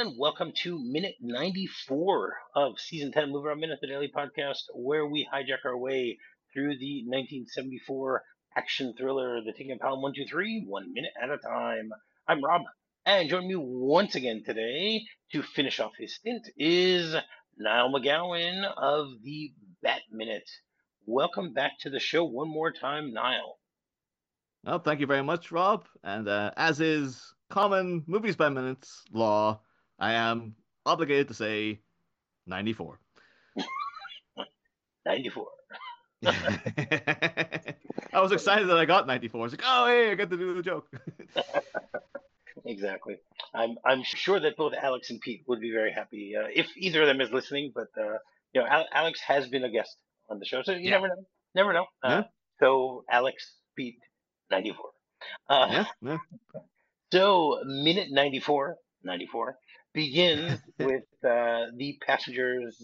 everyone. Welcome to minute 94 of season 10 Move Around Minute, the daily podcast, where we hijack our way through the 1974 action thriller, The King of Pelham 123, 1 minute at a time. I'm Rob, and joining me once again today to finish off his stint is Niall McGowan of the Bat Minute. Welcome back to the show one more time, Niall. Well, thank you very much, Rob. And as is common movies by minutes law, I am obligated to say 94. 94. I was excited that I got 94. I was like, oh, hey, I get to do the joke. Exactly. I'm sure that both Alex and Pete would be very happy if either of them is listening. But Alex has been a guest on the show, so you Yeah, never know. Never know. yeah, So Alex, Pete, 94. Uh, yeah, yeah. so minute 94, 94 begins with the passengers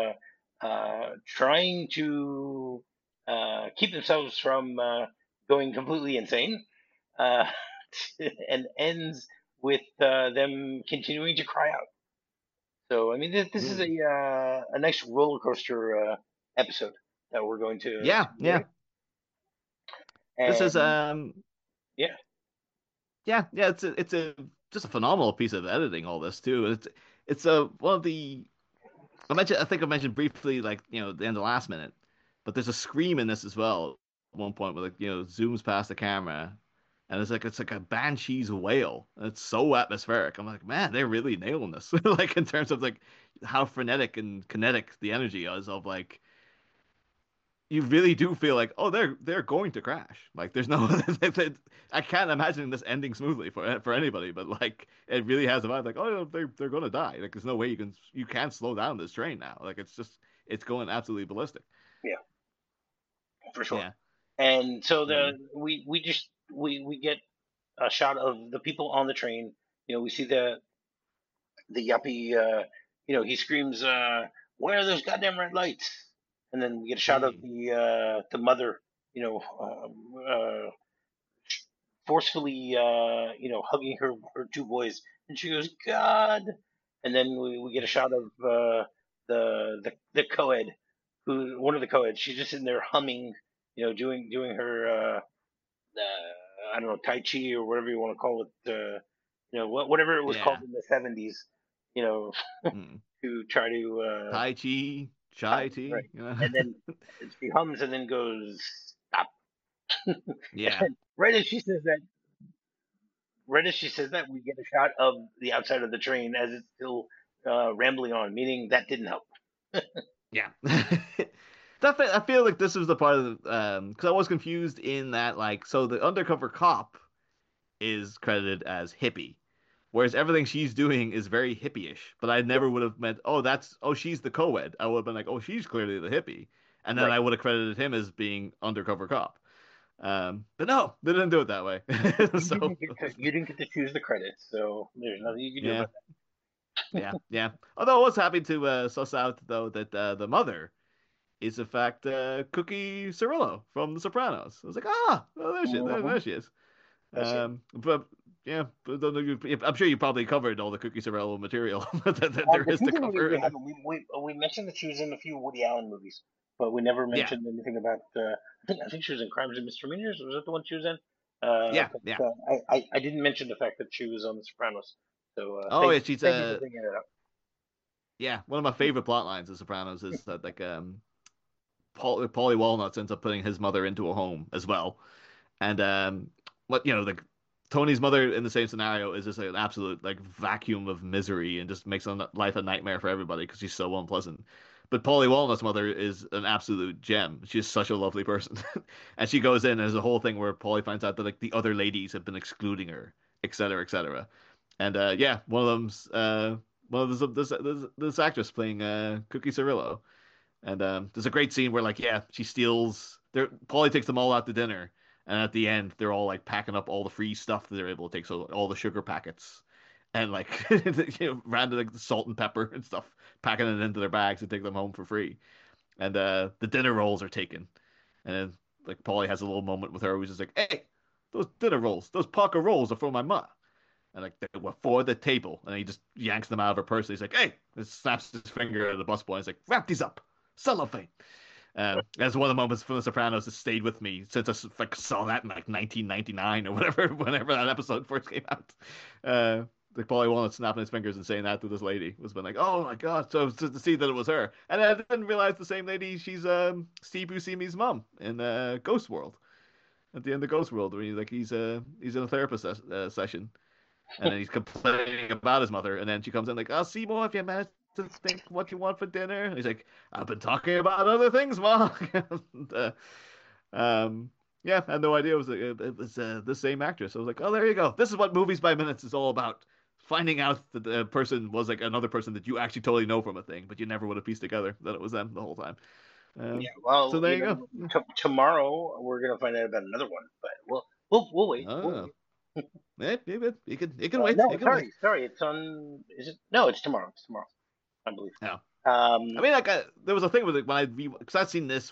trying to keep themselves from going completely insane. Uh, and ends with them continuing to cry out. So I mean, this is Mm. a nice roller coaster episode that we're going to Yeah, enjoy. yeah. This is And yeah, yeah, yeah. It's a just a phenomenal piece of editing. All this too. It's a one of the I think I mentioned briefly, like, the end of last minute, but there's a scream in this as well at one point where, like, zooms past the camera, and it's like a banshee's wail. And it's so atmospheric. I'm like, man, they're really nailing this. Like, in terms of, like, how frenetic and kinetic the energy is of, like, you really do feel like, oh, they're going to crash. Like, there's no, I can't imagine this ending smoothly for anybody. But, like, it really has a vibe like, oh, they're gonna die. Like, there's no way you can't slow down this train now. Like, it's going absolutely ballistic. yeah, for sure. Yeah. And so Mm. we get a shot of the people on the train. We see the yuppie. He screams, "Where are those goddamn red lights?" And then we get a shot of Mm. the mother, you know, forcefully, hugging her two boys, and she goes, "God!" And then we get a shot of the co-ed, who one of the co-eds. She's just sitting there humming, doing her I don't know, Tai Chi or whatever you want to call it. Whatever it was called Yeah. in the 70s. You know, Mm. to try to Tai Chi, hide, Chai right? Tea. And then she hums and then goes stop. Yeah. And right as she says that, we get a shot of the outside of the train as it's still rambling on, meaning that didn't help. Yeah. I feel like this was the part of the because I was confused in that, like, so the undercover cop is credited as hippie, whereas everything she's doing is very hippie-ish. But I Yeah, never would have meant, she's the co-ed. I would have been like, oh, she's clearly the hippie, and then right. I would have credited him as being undercover cop. But no, they didn't do it that way. You So didn't get to you didn't get to choose the credits, so there's nothing you can do yeah, about yeah, yeah. Although I was happy to suss out though that the mother is in fact Cookie Cirillo from The Sopranos. I was like, oh, there that. she, there she is. That's it. But yeah, but I'm sure you probably covered all the Cookie Cirillo material that there The is to teaser movie we cover. haven't. We mentioned that she was in a few Woody Allen movies, but we never Yeah, mentioned anything about. I think she was in Crimes and Misdemeanors. Was that the one she was in? yeah, But yeah. I didn't mention the fact that she was on The Sopranos. So Oh thank yeah, she's thank you for bringing it up. yeah. One of my favorite plot lines of Sopranos is that, like, Paulie Walnuts ends up putting his mother into a home as well. And like, Tony's mother in the same scenario is just like an absolute, like, vacuum of misery and just makes life a nightmare for everybody because she's so unpleasant. But Paulie Walnut's mother is an absolute gem. She's such a lovely person, and she goes in. And there's a whole thing where Paulie finds out that, like, the other ladies have been excluding her, et cetera, et cetera. And yeah, one of them's one of this actress playing Cookie Cirillo. And there's a great scene where, like, yeah, she steals. Paulie takes them all out to dinner, and at the end, they're all, like, packing up all the free stuff that they're able to take, so all the sugar packets and, like, random, like, salt and pepper and stuff, packing it into their bags to take them home for free. And the dinner rolls are taken, and then, like, Paulie has a little moment with her where he's just like, "Hey, those dinner rolls, those Parker rolls are for my ma." and like they were for the table, and he just yanks them out of her purse. He's like, "Hey!" and snaps his finger at the busboy. He's like, "Wrap these up, cellophane." That's one of the moments from The Sopranos that stayed with me since like saw that in like 1999 or whatever, whenever that episode first came out. Like Paulie Walnut snapping his fingers and saying that to this lady was been like, oh my god! So to see that it was her, and I didn't realize the same lady. She's Steve Buscemi's mom in Ghost World. At the end of Ghost World, where he's in a therapist session, and then he's complaining about his mother, and then she comes in like, "Oh, Seymour, have you managed to think what you want for dinner?" And he's like, "I've been talking about other things, Mom." and, yeah, I had no idea it was the same actress. I was like, "Oh, there you go. This is what Movies by Minutes is all about." Finding out that the person was like another person that you actually totally know from a thing, but you never would have pieced together that it was them the whole time. Yeah, So well, there you go. tomorrow we're gonna find out about another one, but we'll wait. We'll Oh, wait. maybe it can wait. No, It can wait. sorry. It's on. Is it? No, it's tomorrow. It's tomorrow, I believe. Yeah. I Um, mean, like, there was a thing with it when because I'd seen this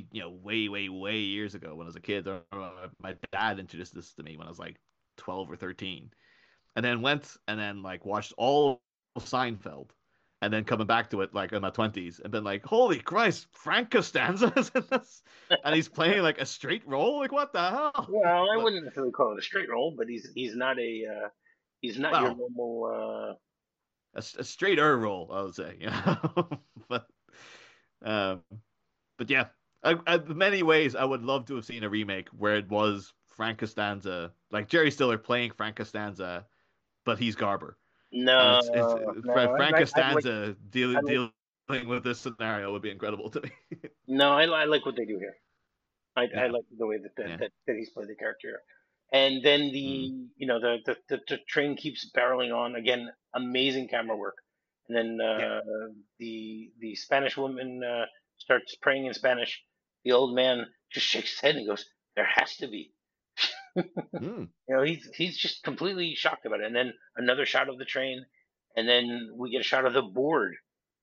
way years ago when I was a kid. My dad introduced this to me when I was like 12 or 13, and then went and then like watched all of Seinfeld, and then coming back to it like in my 20s and been like, holy Christ, Frank Costanza is in this, and he's playing like a straight role. Like, what the hell? well, I But wouldn't necessarily call it a straight roll, but he's not a he's not your well, normal. a straighter role, I would say, but um, but yeah, in many ways, I would love to have seen a remake where it was Frank Costanza, like Jerry Stiller playing Frank Costanza, but he's Garber, and it's No. Frank Costanza I like dealing with this scenario would be incredible to me. no, I like what they do here. I Yeah, like the way yeah, that he's played the character. And then mm, the train keeps barreling on again. Amazing camera work. And then yeah, the Spanish woman starts praying in Spanish. The old man just shakes his head and goes, "There has to be." mm, He's just completely shocked about it. And then another shot of the train, and then we get a shot of the board.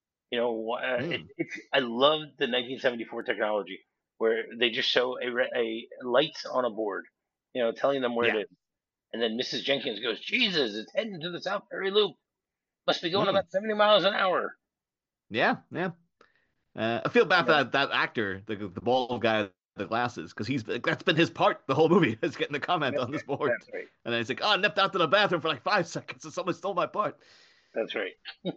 mm, It's I love the 1974 technology where they just show a lights on a board, telling them where it yeah, is, and then Mrs. Jenkins goes, "Jesus, it's heading to the South Ferry Loop. Must be going mm, about 70 miles an hour." yeah, yeah. I feel bad for Yeah, that actor, the bald guy with the glasses, because that's been his part the whole movie is getting the comment that's on this right. board, That's right. and then he's like, "Oh, I nipped out to the bathroom for like 5 seconds, and someone stole my part." That's right.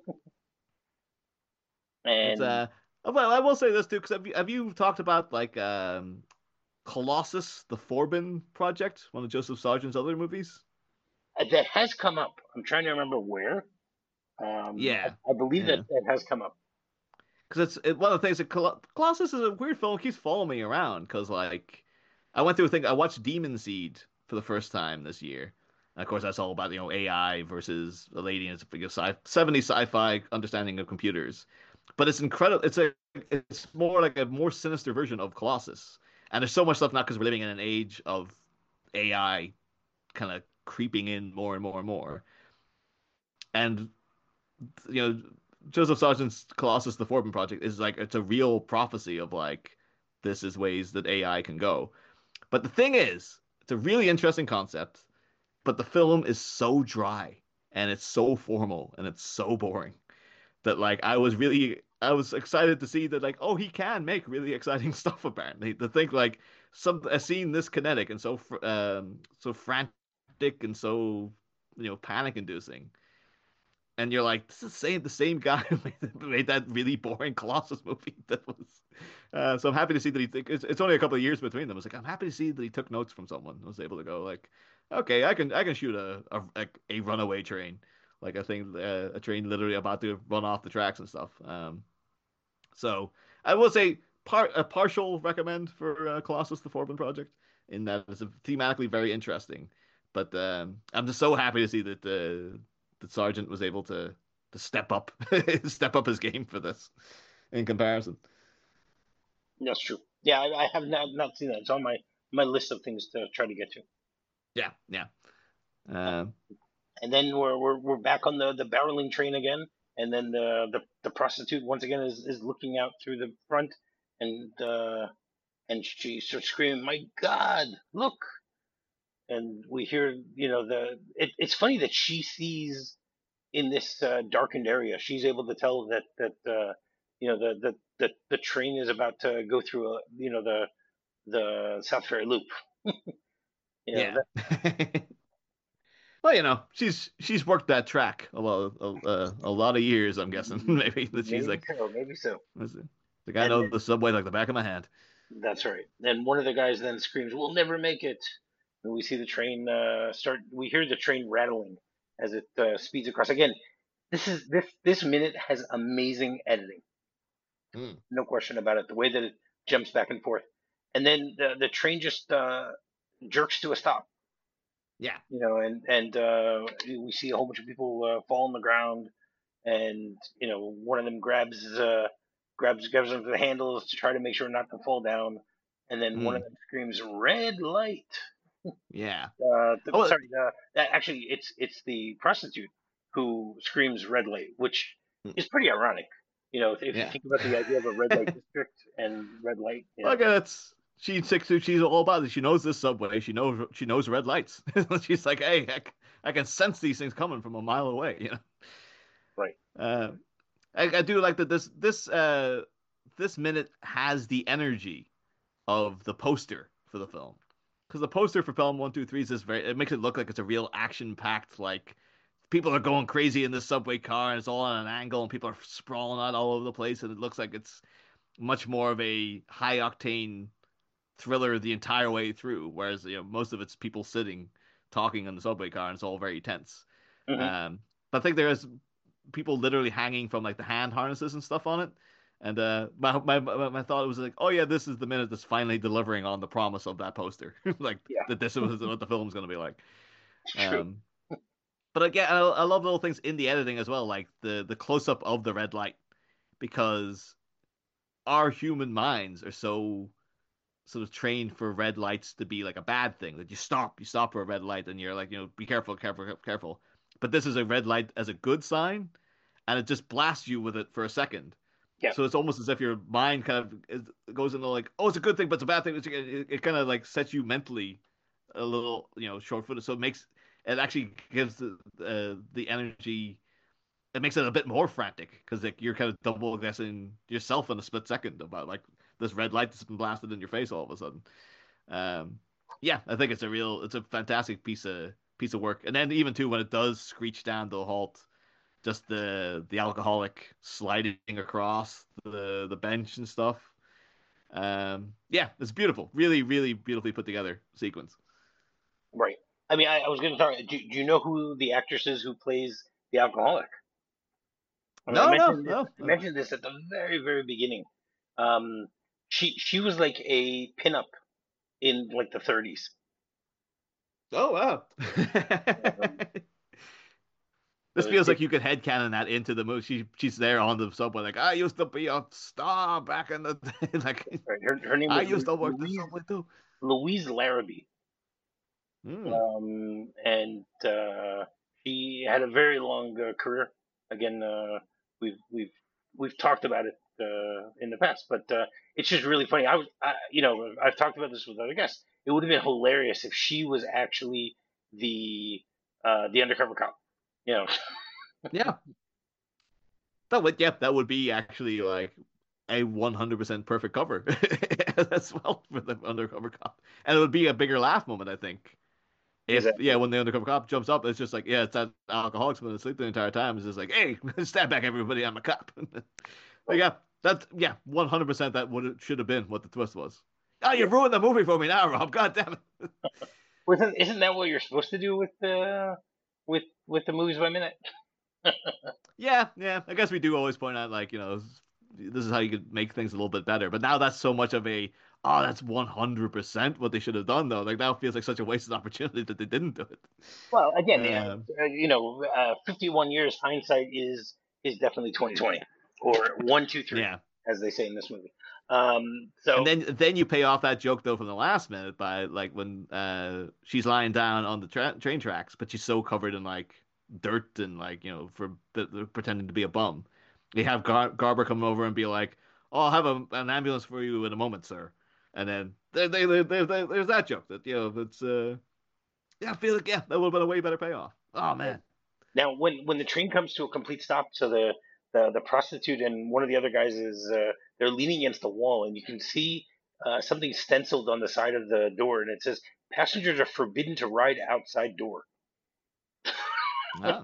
But And well, I will say this too, because have you talked about like Colossus, the Forbin project, one of Joseph Sargent's other movies? that has come up. I'm trying to remember where. Yeah, I believe yeah. that has come up. Because one of the things that Colossus is a weird film. It keeps following me around because like I went through a thing. I watched Demon Seed for the first time this year. And of course, that's all about AI versus a lady and it's 70s sci-fi understanding of computers. But it's incredible. It's more like a more sinister version of Colossus. And there's so much stuff now because we're living in an age of AI kind of creeping in more and more and more. And you know, Joseph Sargent's Colossus the Forbin project is like it's a real prophecy of like this is ways that AI can go. But the thing is, it's a really interesting concept, but the film is so dry and it's so formal and it's so boring that like I was excited to see that like oh he can make really exciting stuff apparently. To think like a scene this kinetic and so frantic and so panic inducing and you're like, this is the same guy who made that really boring Colossus movie. That was, so I'm happy to see that it's only a couple of years between them. It's like I'm happy to see that he took notes from someone and was able to go like, okay, I can shoot a runaway train, like a train literally about to run off the tracks and stuff. So I will say a partial recommend for Colossus the Forbin project in that it's thematically very interesting. But I'm just so happy to see that Sargent was able to step up step up his game for this in comparison. That's true. Yeah, I have not seen that. It's on my list of things to try to get to. Yeah, yeah. Um, Um, and then we're back on the barreling train again, and then the prostitute once again is looking out through the front, and she starts screaming, "My God, look!" and we hear, it's funny that she sees in this darkened area. She's able to tell that the train is about to go through the South Ferry Loop. You know Yeah. that Well, she's worked that track a lot of years. I'm guessing maybe that she's maybe like, so, maybe so. what's it? Like I And know then, the subway like the back of my hand. that's right. And one of the guys then screams, "We'll never make it!" And we see the train start. We hear the train rattling as it speeds across. Again, this minute has amazing editing, Mm. no question about it. The way that it jumps back and forth, and then the train just jerks to a stop. Yeah. And we see a whole bunch of people fall on the ground, and one of them grabs onto the handles to try to make sure not to fall down, and then one of Mm. them screams "red light." Yeah. Oh, Sorry, actually, it's the prostitute who screams "red light," which is pretty ironic. If you yeah. think about the idea of a red light district and red light, Well, again, that's she's all about it. She knows this subway. She knows red lights. She's like, hey, I can sense these things coming from a mile away. right? Uh, I do like that this minute has the energy of the poster for the film. Because the poster for Pelham 123 is this it makes it look like it's a real action packed, like people are going crazy in this subway car and it's all on an angle and people are sprawling out all over the place and it looks like it's much more of a high octane thriller the entire way through, whereas most of it's people sitting talking in the subway car and it's all very tense. Hmm. But I think there's people literally hanging from like the hand harnesses and stuff on it. And my thought was like, oh yeah, this is the minute that's finally delivering on the promise of that poster, like Yeah, that this was what the film's going to be like. it's true. Um, but again, I love little things in the editing as well, like the close up of the red light, because our human minds are so sort of trained for red lights to be like a bad thing. That you stop for a red light, and you're like, be careful, careful, careful. But this is a red light as a good sign, and it just blasts you with it for a second. Yeah. So it's almost as if your mind kind of goes into like, oh, it's a good thing, but it's a bad thing. It kind of like sets you mentally a little, short-footed. So it actually gives the energy. It makes it a bit more frantic because like you're kind of double guessing yourself in a split second about like this red light that's been blasted in your face all of a sudden. Um, yeah, I think it's a fantastic piece of work. And then even too when it does screech down to a halt, just the alcoholic sliding across the bench and stuff. Yeah, it's beautiful. Really, really beautifully put together sequence. Right. I mean, I was going to talk. Do you know who the actress is who plays the alcoholic? I mean, No, no, I no. mentioned this at the very, very beginning. Um, she was like a pinup in like the 30s. Oh wow. Um, This so feels like you could headcanon that into the movie. She's there on the subway, like I used to be a star back in the day. Like right, her name I was used to work the Louise subway too. Louise Larrabee, Mm. and she had a very long career. Again, we've we've we've talked about it in the past, but it's just really funny. I've talked about this with other guests. It would have been hilarious if she was actually the undercover cop. You know, Yeah, that would be actually like a 100% perfect cover as well for the undercover cop, and it would be a bigger laugh moment, I think. If yeah, exactly. when the undercover cop jumps up, it's just like yeah, it's that alcoholic's been asleep the entire time. It's just like hey, stand back, everybody, I'm a cop. But Right. yeah, that's yeah, 100% that would should have been what the twist was. Oh, you Yeah. ruined the movie for me now, Rob. God damn it. Isn't that what you're supposed to do with with the movies by minute? Yeah, yeah. I guess we do always point out like this is how you could make things a little bit better. But now that's so much of a oh, that's 100% what they should have done though. Like now it feels like such a wasted opportunity that they didn't do it. Well, again, yeah, Um, 51 years hindsight is definitely 2020 or 1, 2, 3, yeah. as they say in this movie. And So then you pay off that joke though from the last minute by like when she's lying down on the train tracks, but she's so covered in like dirt and like for pretending to be a bum. You have Garber come over and be like, "Oh, I'll have an ambulance for you in a moment, sir." And then there's that joke that it's. Yeah, I feel like that would have been a way better payoff. Oh Right. man. Now, when the train comes to a complete stop, so the prostitute and one of the other guys is they're leaning against the wall, and you can see something stenciled on the side of the door, and it says, "Passengers are forbidden to ride outside door." Oh.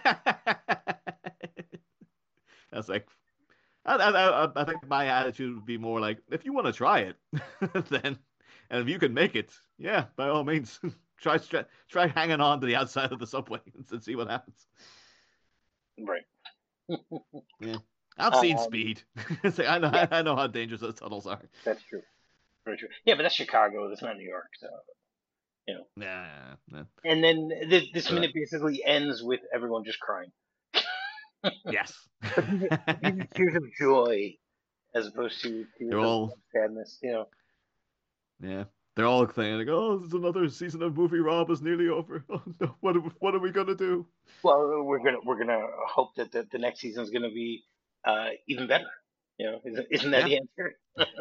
That's like I think my attitude would be more like, if you want to try it, then, and if you can make it, yeah, by all means, try hanging on to the outside of the subway and see what happens. Right. Yeah, I've seen Um, Speed. It's like, I know yeah, I know how dangerous those tunnels are. that's true. Very true. Yeah, but that's Chicago. That's not New York. So you know. Yeah, yeah. And then this But, minute basically ends with everyone just crying, yes, but these are tears of joy as opposed to they're tears of all sadness. You know. yeah. They're all saying like, "Oh, there's another season of movie Rob is nearly over. Oh no, what are we gonna do?" Well, we're gonna hope that the next season is gonna be even better. You know, isn't that Yeah. the answer?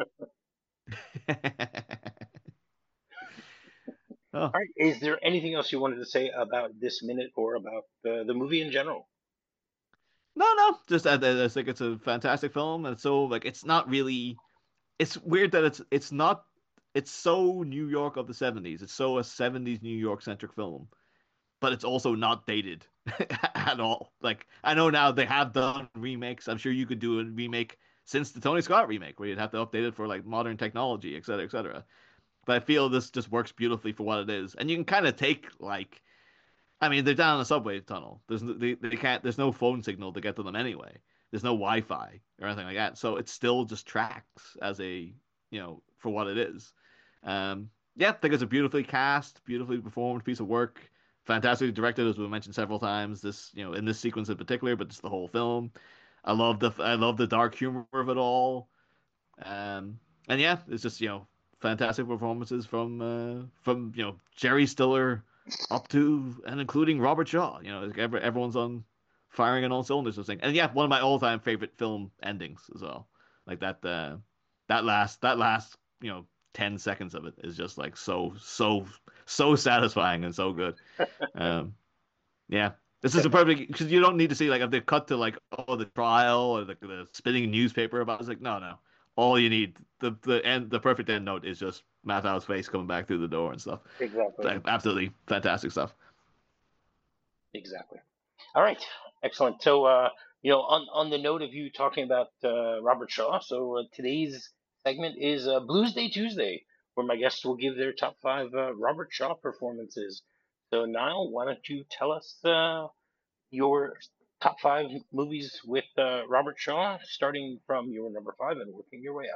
Oh, All right. Is there anything else you wanted to say about this minute or about the movie in general? no. Just I think it's a fantastic film, and so like it's not really. It's weird that it's not. It's so New York of the '70s. It's so a '70s New York centric film, but it's also not dated at all. Like I know now they have done remakes. I'm sure you could do a remake since the Tony Scott remake, where you'd have to update it for like modern technology, et cetera, et cetera. But I feel this just works beautifully for what it is, and you can kind of take like I mean, they're down in a subway tunnel. They can't. There's no phone signal to get to them anyway. There's no Wi-Fi or anything like that. So it still just tracks as a for what it is. Yeah, I think it's a beautifully cast, beautifully performed piece of work. Fantastically directed, as we mentioned several times. This in this sequence in particular, but just the whole film. I love the dark humor of it all. And yeah, it's just fantastic performances from Jerry Stiller up to and including Robert Shaw. Like everyone's on firing on all cylinders. I think, and yeah, one of my all-time favorite film endings as well. Like that last 10 seconds of it is just like so satisfying and so good. Um, yeah. This is a perfect because you don't need to see like if they cut to like the trial or the spinning newspaper about it. It's like no. All you need the perfect end note is just Matthau's face coming back through the door and stuff. Exactly. Like, absolutely fantastic stuff. Exactly. All right. Excellent. So, on the note of you talking about Robert Shaw, so today's segment is Blues Day Tuesday, where my guests will give their top five Robert Shaw performances. So, Niall, why don't you tell us your top five movies with Robert Shaw, starting from your number five and working your way up.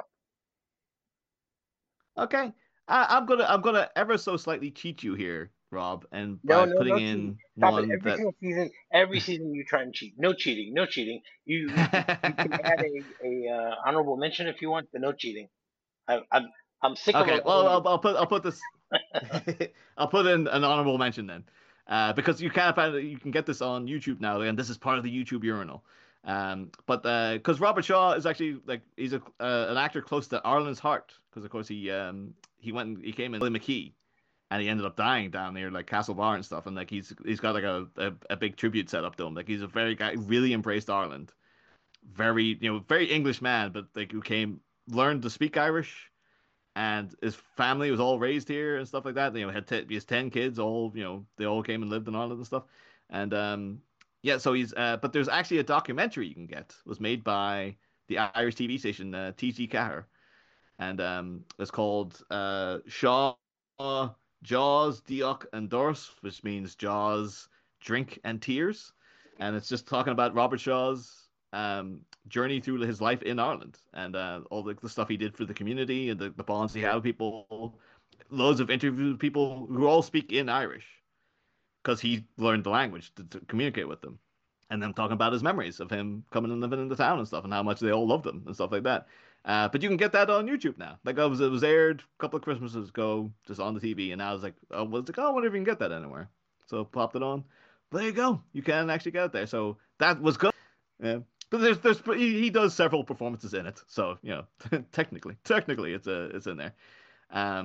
Okay, I'm gonna ever so slightly cheat you here, Rob, and No, by no, putting no cheating. in Stop it. one that Every season you try and cheat. No cheating. No cheating. You can add a honorable mention if you want, but no cheating. I'm sick of Okay, well, allowing. I'll put this. I'll put in an honorable mention then, because you can get this on YouTube now, and this is part of the YouTube urinal. But because Robert Shaw is actually like he's an actor close to Ireland's heart, because of course he came in Billy McKee, and he ended up dying down near like Castlebar and stuff, and like he's got like a big tribute set up to him. Like he's a very guy who really embraced Ireland, very English man, but like who learned to speak Irish and his family was all raised here and stuff like that. He has 10 kids, all they all came and lived in Ireland and stuff. And yeah, so but there's actually a documentary you can get was made by the Irish TV station TG Cahir, and it's called Shaw Jaws, Diok and Dors, which means Jaws, Drink and Tears, and it's just talking about Robert Shaw's journey through his life in Ireland and all the stuff he did for the community and the bonds he had with people. Loads of interviews with people who all speak in Irish because he learned the language to communicate with them. And then talking about his memories of him coming and living in the town and stuff, and how much they all loved him and stuff like that. But you can get that on YouTube now. Like it was aired a couple of Christmases ago, just on the TV, and I was like, I wonder if you can get that anywhere. So popped it on. There you go. You can actually get it there. So that was good. Yeah. But he does several performances in it, so technically it's in there.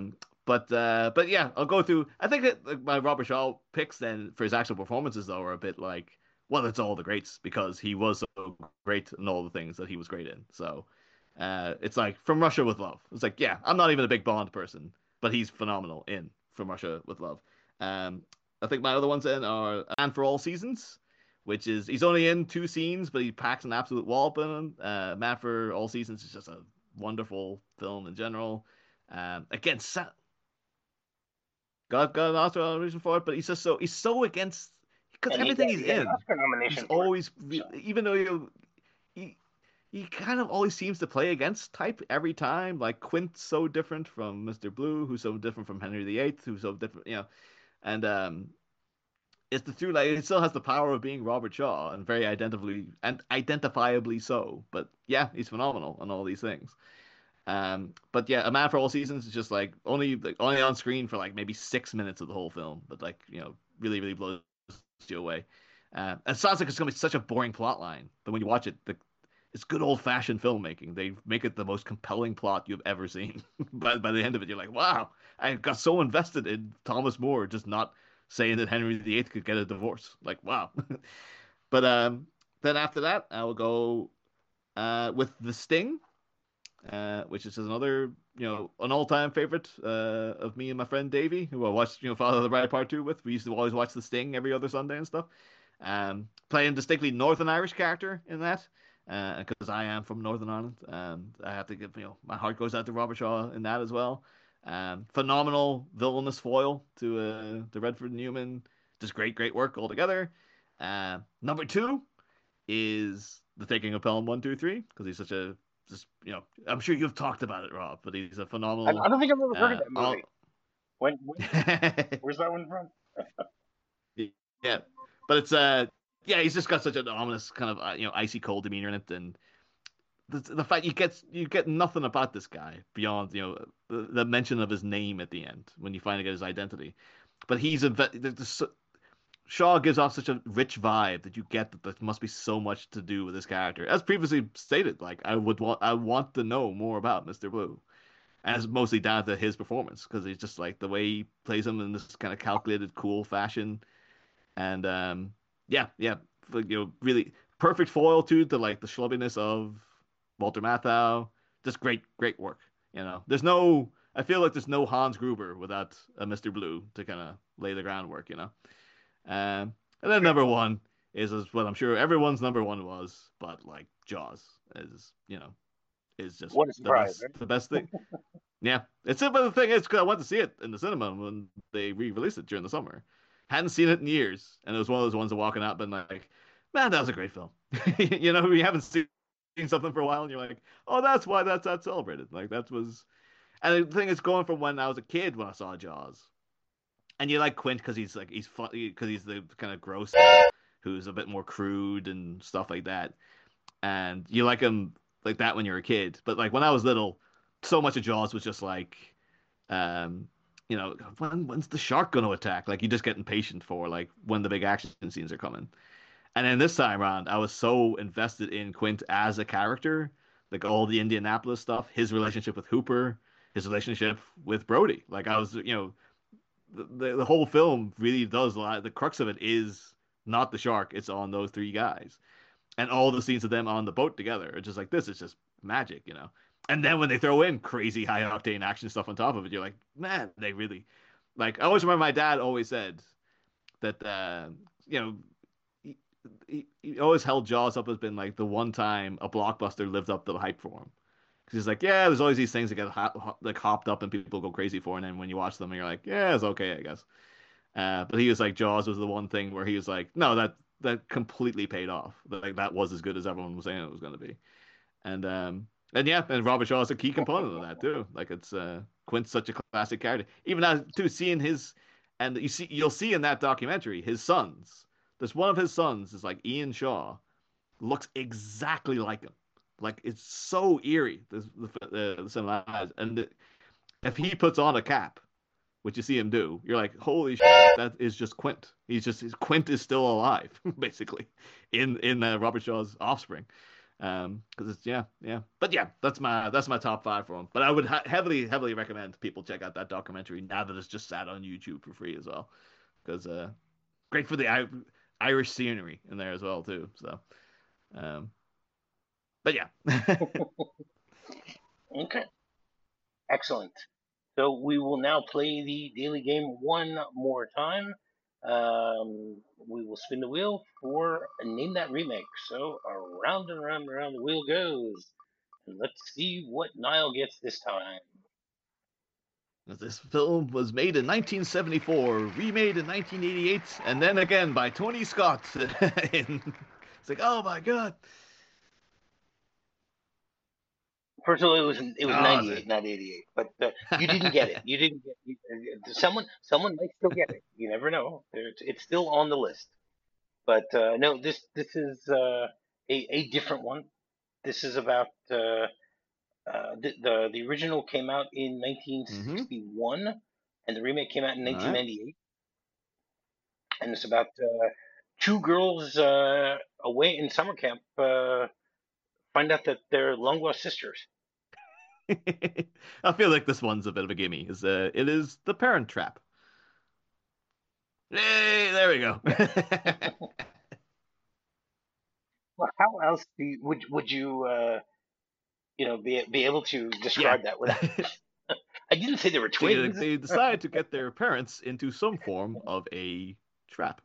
But yeah, I'll go through. I think that like, my Robert Shaw picks then for his actual performances though are a bit like, well, it's all the greats because he was so great in all the things that he was great in. So, it's like From Russia with Love. It's like, yeah, I'm not even a big Bond person, but he's phenomenal in From Russia with Love. Um, I think my other ones then are A Man for All Seasons, which is he's only in two scenes, but he packs an absolute wallop in him. Man for All Seasons is just a wonderful film in general. Again, got an Oscar nomination for it, but he's so against because And everything he he's got an in, Oscar he's nomination for it. always So even though he he kind of always seems to play against type every time. Like Quint's so different from Mr. Blue, who's so different from Henry VIII, who's so different, and it's the through like it still has the power of being Robert Shaw and very identifiably so. But yeah, he's phenomenal on all these things. But yeah, A Man for All Seasons is just only on screen for like maybe 6 minutes of the whole film, but like really really blows you away. It sounds like it's gonna be such a boring plot line, but when you watch it, it's good old fashioned filmmaking. They make it the most compelling plot you've ever seen. By the end of it, you're like, wow, I got so invested in Thomas More just not saying that Henry VIII could get a divorce. Like, wow. But then after that, I will go with The Sting, which is another, an all-time favorite of me and my friend Davey, who I watched, Father of the Bride Part 2 with. We used to always watch The Sting every other Sunday and stuff. Playing distinctly Northern Irish character in that, because I am from Northern Ireland, and I have to give, my heart goes out to Robert Shaw in that as well. Phenomenal villainous foil to Redford Newman. Just great, great work altogether. Number two is The Taking of Pelham 123, because he's such a just I'm sure you've talked about it, Rob, but he's a phenomenal. I don't think I've ever heard of that All, movie. When where's that one from? yeah, but it's yeah, he's just got such an ominous kind of icy cold demeanor in it, and the fact you get nothing about this guy beyond the mention of his name at the end when you finally get his identity, but Shaw gives off such a rich vibe that you get that there must be so much to do with this character. As previously stated, like I want to know more about Mr. Blue. And it's mostly down to his performance because he's just like the way he plays him in this kind of calculated, cool fashion. And yeah, yeah, really perfect foil too to like the schlubbiness of Walter Matthau. Just great, great work. I feel like there's no Hans Gruber without a Mr. Blue to kind of lay the groundwork. And then number one is what I'm sure everyone's number one was, but like Jaws is just What a surprise, right? the best thing. Yeah, it's it. But the thing is, because I went to see it in the cinema when they re-released it during the summer, hadn't seen it in years, and it was one of those ones that walking out, been like, man, that was a great film. You haven't seen something for a while, and you're like, oh, that's why that's celebrated. Like that was, and the thing is, going from when I was a kid when I saw Jaws, and you like Quint because he's funny because he's the kind of gross who's a bit more crude and stuff like that, and you like him like that when you're a kid. But like when I was little, so much of Jaws was just like, um, when's the shark going to attack? Like you just get impatient for like when the big action scenes are coming. And then this time around, I was so invested in Quint as a character, like all the Indianapolis stuff, his relationship with Hooper, his relationship with Brody. Like I was, the whole film really does a lot. The crux of it is not the shark; it's on those three guys, and all the scenes of them on the boat together are just like this. It's just magic. And then when they throw in crazy high octane action stuff on top of it, you're like, man, they really like. I always remember my dad always said that you know he always held Jaws up as being like the one time a blockbuster lived up to the hype for him. Because he's like, yeah, there's always these things that get like hopped up and people go crazy for, and then when you watch them, you're like, yeah, it's okay, I guess. But he was like, Jaws was the one thing where he was like, no, that completely paid off. Like that was as good as everyone was saying it was going to be. And yeah, and Robert Shaw is a key component of that too. Like it's Quint's such a classic character. Even as to seeing his, and you'll see in that documentary his sons. There's one of his sons is like Ian Shaw, looks exactly like him. Like it's so eerie. The similarities, and if he puts on a cap, which you see him do, you're like, holy shit, that is just Quint. Quint is still alive, basically, in Robert Shaw's offspring. Because it's yeah. But yeah, that's my top five for them. But I would heavily recommend people check out that documentary now that it's just sat on YouTube for free as well. Because great for the Irish scenery in there as well too. So, um, but yeah. Okay, excellent. So we will now play the daily game one more time. We will spin the wheel for name that remake. So around and around and around the wheel goes. And let's see what Niall gets this time. This film was made in 1974, remade in 1988, and then again by Tony Scott. It's like, oh my god! First of all, it was Oh, 98, not 88. But you didn't get it. You didn't get someone might still get it. You never know. It's still on the list. But no, this is a different one. This is about the original came out in mm-hmm. 1961, and the remake came out in All right. 1998, and it's about two girls away in summer camp find out that they're long lost sisters. I feel like this one's a bit of a gimme. It is The Parent Trap. Hey, there we go. Yeah. Well, how else would you be able to Yeah. describe that without? I didn't say they were they, twins. they decide to get their parents into some form of a trap.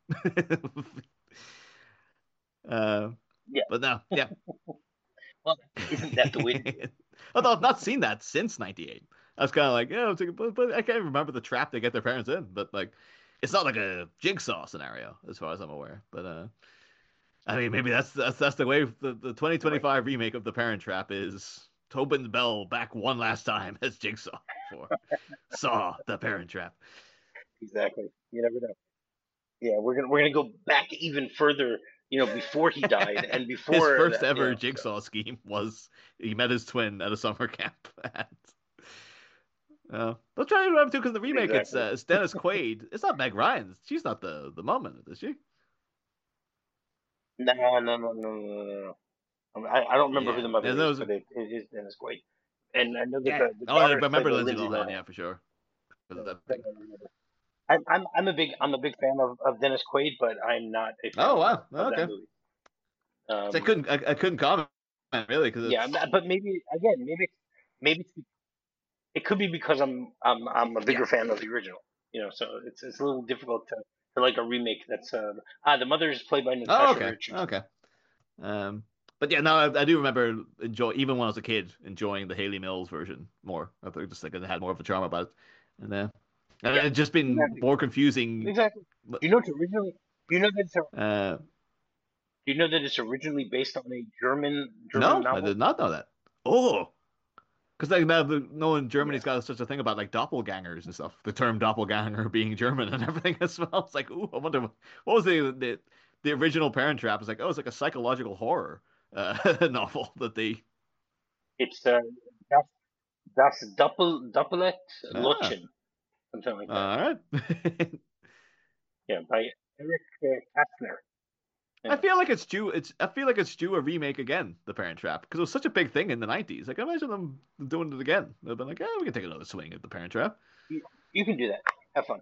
uh, Yeah. but no, yeah. Well, isn't that the way to do it? Although I've not seen that since '98. I was kind of like, yeah, but I can't remember the trap they get their parents in. But like, it's not like a jigsaw scenario as far as I'm aware. But I mean, maybe that's the way the Right. 2025 remake of The Parent Trap is Tobin Bell back one last time as Jigsaw for Saw The Parent Trap. Exactly. You never know. Yeah, we're gonna go back even further. Before he died and His before first that. ever So Jigsaw scheme was he met his twin at a summer camp. They'll try to remember too because the remake exactly. it's Dennis Quaid. It's not Meg Ryan. She's not the mom in it, is she? No, no, no, no, no, no, no. I don't remember who Yeah, the mother and is, those but it is Dennis Quaid, and I know that yeah. the Oh, I daughter is played remember by Lindsay Lindsay Lohan. Lohan. Yeah, for sure. 'Cause of So that that thing. I remember. I'm a big fan of Dennis Quaid, but I'm not a fan Oh of wow. of that Okay. movie. So Um, I couldn't comment really because yeah, it's but maybe again, maybe it could be because I'm a yeah. bigger fan of the original. So it's a little difficult to like a remake that's the mother is played by Oh Natasha okay. Richardson. Okay. Um, but yeah, no, I do remember enjoy even when I was a kid enjoying the Haley Mills version more. I think just like it had more of a charm about it, and Yeah, it just been exactly, more confusing. exactly. Do you know it's originally? Do you know that it's a, Uh, Do you know that it's originally based on a German no, I novel? did not know that. Oh, because like now knowing Yeah, Germany's got such a thing about like doppelgangers and stuff. The term doppelganger being German and everything as well. It's like, ooh, I wonder what was the original Parent Trap? It's like, oh, it's like a psychological horror novel that they. it's das das Doppelett Ah, Lotchen, something like that. all right. Yeah, by Eric Kastner. I Yeah. feel like it's due. I feel like it's due a remake again, The Parent Trap, because it was such a big thing in the '90s. Like, imagine them doing it again. They've been like, yeah, we can take another swing at The Parent Trap. You can do that. Have fun.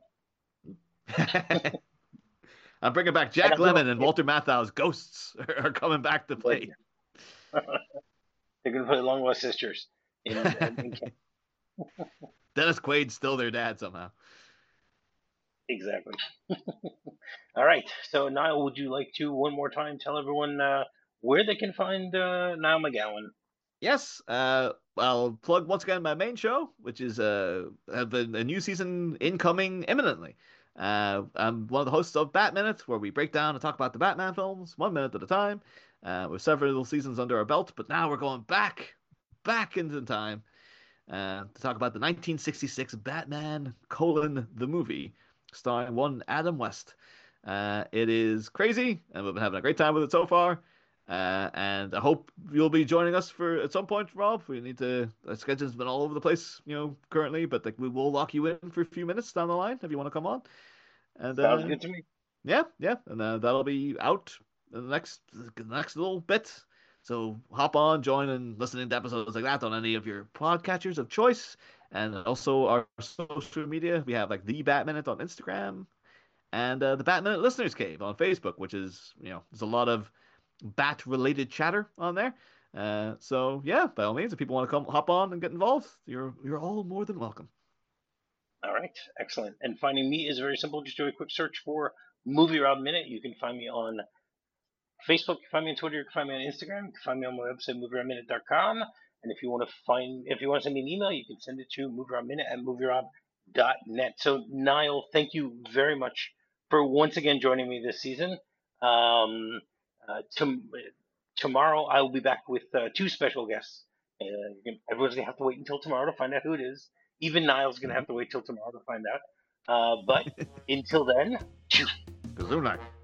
I'm bringing back And Jack I'm gonna Lemmon and Walter Matthau's ghosts are coming back to like play. they're gonna play Long Lost Sisters in Dennis Quaid's still their dad somehow. exactly. All right. So Niall, would you like to one more time tell everyone where they can find Niall McGowan? Yes, I'll plug once again my main show, which is have a new season incoming imminently. I'm one of the hosts of Bat Minute, where we break down and talk about the Batman films 1 minute at a time. With several seasons under our belt, but now we're going back into time to talk about the 1966 Batman: the movie, starring one Adam West. It is crazy, and we've been having a great time with it so far. And I hope you'll be joining us for at some point, Rob. We need to. Our schedule's been all over the place, currently, but like we will lock you in for a few minutes down the line if you want to come on. And Sounds good to me. yeah, and that'll be out in the next little bit. So hop on, join, and listen to episodes like that on any of your podcatchers of choice. And also our social media. We have like the Bat Minute on Instagram and the Bat Minute Listeners Cave on Facebook, which is, there's a lot of bat related chatter on there. So yeah, by all means, if people want to come hop on and get involved, you're all more than welcome. All right, excellent. And finding me is very simple. Just do a quick search for Movie Rob Minute. You can find me on Facebook, you can find me on Twitter, you can find me on Instagram, you can find me on my website, movierobminute.com. And if you want to send me an email, you can send it to movierob@movierob.net. So Niall, thank you very much for once again joining me this season. Um, tomorrow I will be back with two special guests. Everyone's gonna have to wait until tomorrow to find out who it is. Even Niall's gonna have to wait till tomorrow to find out. But until then, Kazunai.